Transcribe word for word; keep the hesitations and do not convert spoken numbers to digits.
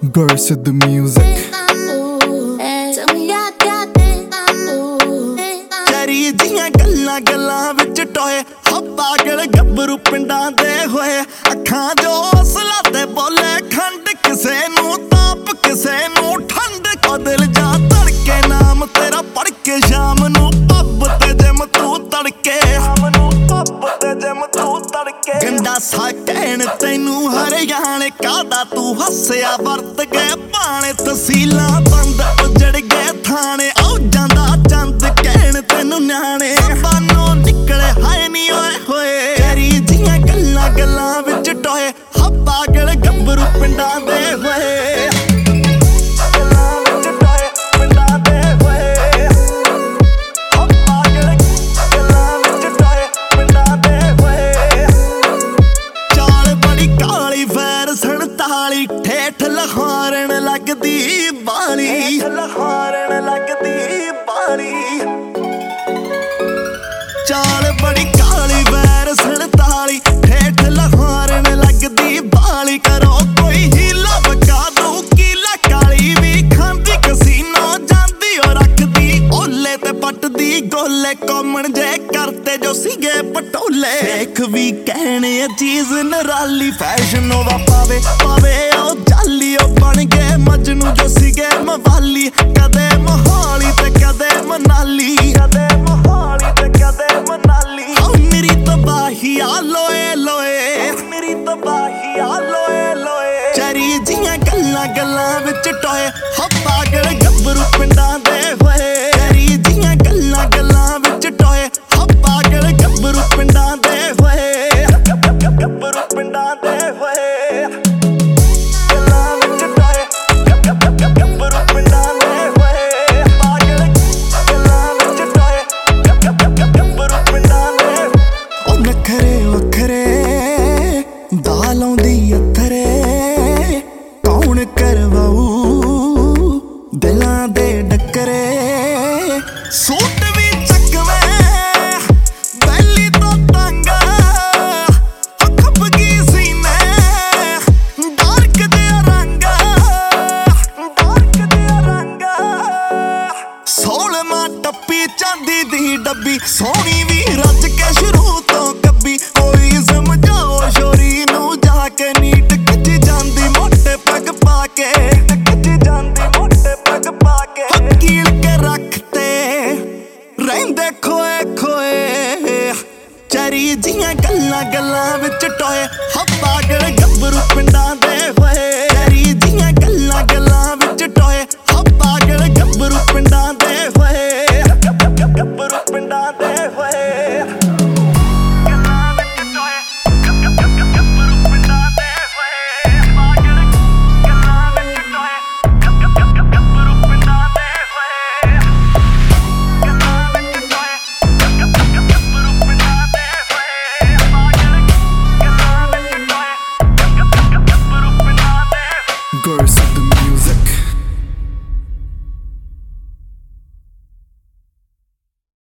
Girls with the music. ਚਰੀ ਜੀਆਂ ਗੱਲਾਂ ਗੱਲਾਂ ਵਿੱਚ ਟੋਏ ਹੋ ਪਾਗਲ ਗੱਭਰੂ ਪਿੰਡਾਂ ਦੇ ਹੋਏ ਅੱਖਾਂ ਜੋ ਅਸਲਾ ਤੇ ਬੋਲੇ ਖੰਡ ਕਿਸੇ ਨੂੰ ਤਾਪ ਕਿਸੇ ਨੂੰ ਠੰਡ ਕੋ ਦਿਲ ਜਾ ਧੜਕੇ ਨਾਮ ਤੇਰਾ ਪੜ ਕੇ ਸ਼ਾਮ ਨੂੰ ਪੱਬ ਤੇ ਜਿਮ ਤੂੰ ਤੜਕੇ ਸ਼ਾਮ ਨੂੰ ਪੱਬ ਤੇ ਜਿਮ ਤੂੰ ਤੜਕੇ ਗੰਡਾ ਸਾ ਕਹਿਣ ਤੈਨੂੰ ਹਰਿਆਣੇ ਕਾਦਾ ਤੂੰ ਹੱਸਿਆ ਵਰਤ ਗਏ ਬਾਣੇ ਤਸੀਲਾਂ ਬੰਦ ਉਜੜ ਗਏ ਥਾਣੇ ਆਉ ਜਾਂਦਾ ਚੰਦ ਕਹਿਣ ਤੈਨੂੰ ਨਿਆਣੇ ਬਾਨੋਂ ਨਿਕਲੇ ਹਾਏ ਨੀ ਓਏ ਹੋਏ ਤੇਰੀ ਜੀਆਂ ਗੱਲਾਂ ਗੱਲਾਂ ਵਿੱਚ ਟੋਏ ਹਾ ਪਾਗਲ ਗੱਭਰੂ ਪਿੰਡਾਂ ਦੇ ਹੋਏ ਗੱਲਾਂ ਵਿੱਚ ਟੋਏ ਪਿੰਡਾਂ ਦੇ ਹੋਏ ਹਾ ਪਾਗਲ ਗੱਲਾਂ ਵਿੱਚ ਟੋਏ ਪਿੰਡਾਂ ਦੇ ਹੋਏ ਚਾਲ ਬੜੀ ਕਾਲੀ ਫੈਰ ਸੰਤਾਲੀ ਠੇਠ ਲਹਾਰਨ ਲੱਗਦੀ ਬਾਲੀ ਲਹਾਰਨ ਲੱਗਦੀ ਬਾਲੀ ਚਾਲ ਬੜੀ ਕਾਲੀ ਵੈਰ ਸੰਤਾਲੀ ਠੇਠ ਲਹਾਰਨ ਲੱਗਦੀ ਬਾਲੀ ਕਰੋ ਕੋਈ ਹੀਲਾ ਬਕਾ ਦੂ ਕੀਲਾ ਕਾਲੀ ਵੀ ਖਾਂਦੀ ਕਸੀਨੋ ਜਾਂਦੀ ਓ ਰੱਖਦੀ ਓਲੇ ਤੇ ਪੱਟਦੀ ਗੋਲੇ ਕੋਮਣ ਜੇ ਕਰਤੇ ਜੋ ਸੀਗੇ ਪਟੋਲੇ ਦੇਖ ਵੀ ਕਹਿਣੇ ਚੀਜ਼ ਨਰਾਲੀ ਫੈਸ਼ਨ ਉਹ ਪਾਵੇ ਪਾਵੇ ਉਹ ਜਾਲੀ ਉਹ ਬਣ ਗਏ ਮਜਨੂ ਜੋ ਸੀਗੇ ਮਵਾਲੀ ਕਦੇ ਮੋਹਾਲੀ ਤੇ ਕਦੇ ਮਨਾਲੀ ਕਦੇ ਮੋਹਾਲੀ ਤੇ ਕਦੇ ਮਨਾਲੀ ਓ ਮੇਰੀ ਤਬਾਹੀ ਆ ਲੋਏ ਲੋਏ ਮੇਰੀ ਤਬਾਹੀ ਆ ਲੋਏ ਲੋਏ ਚਰੀ ਜੀਆਂ ਗੱਲਾਂ ਗੱਲਾਂ ਵਿੱਚ ਟੋਏ ਹੋ ਪਾਗਲ ਗੱਭਰੂ ਪਿੰਡਾਂ ਦੇ ਹੋਏ ਚਰੀ ਜੀਆਂ ਗੱਲਾਂ ਗੱਲਾਂ ਵਿੱਚ ਟੋਏ ਹੋ ਪਾਗਲ ਗੱਭਰੂ ਪਿੰਡਾਂ ਦੇ ਹੋਏ ਗੱਭਰੂ ਪਿੰਡਾਂ ਦੇ ਹੋਏ ਗੱਲਾਂ ਵਿੱਚ ਟੋਏ ਗੱਭਰੂ ਪਿੰਡਾਂ ਦੇ ਹੋਏ ਪਾਗਲ ਗੱਲਾਂ ਵਿੱਚ ਟੋਏ ਗੱਭਰੂ ਪਿੰਡਾਂ ਦੇ ਉਹ ਨਖਰੇ ਵੱਖਰੇ ਦਾਲ ਆਉਂਦੀ ਅੱਥਰੇ ਕੌਣ ਕਰਵਾਊ ਦਿਲਾਂ ਦੇ ਡੱਕਰੇ ਸੂਟ ਵੀ ਚੱਕਵੇਂ ਬੈਲੀ ਤੋਂ ਤੰਗ ਖੱਪ ਗਈ ਸੀਨੇ ਡਾਰਕ ਜਿਹਾ ਰੰਗ ਡਾਰਕ ਜਿਹਾ ਰੰਗ ਸੋਲ੍ਹਵਾਂ ਟੱਪੀ ਚਾਂਦੀ ਦੀ ਡੱਬੀ ਸੋਹਣੀ ਵੀ ਰੱਜ ਕੇ ਸ਼ੁਰੂ ਤੋਂ ਕੱਬੀ ਕੋਈ ਸਮਝਾਓ ਸ਼ੋਰੀ ਨੂੰ ਜਾ ਕੇ ਨੀਟ ਖਿੱਚ ਜਾਂਦੀ ਮੋਟੇ ਪੱਗ ਪਾ ਕੇ ਖਿੱਚ ਜਾਂਦੀ ਮੋਟੇ ਪੱਗ ਪਾ ਕੇ ਕੀਲ ਕੇ ਰੱਖਤੇ ਰਹਿੰਦੇ ਖੋਏ ਖੋਏ ਚਰੀ ਜੀਆਂ ਗੱਲਾਂ ਗੱਲਾਂ ਵਿੱਚ ਟੋਏ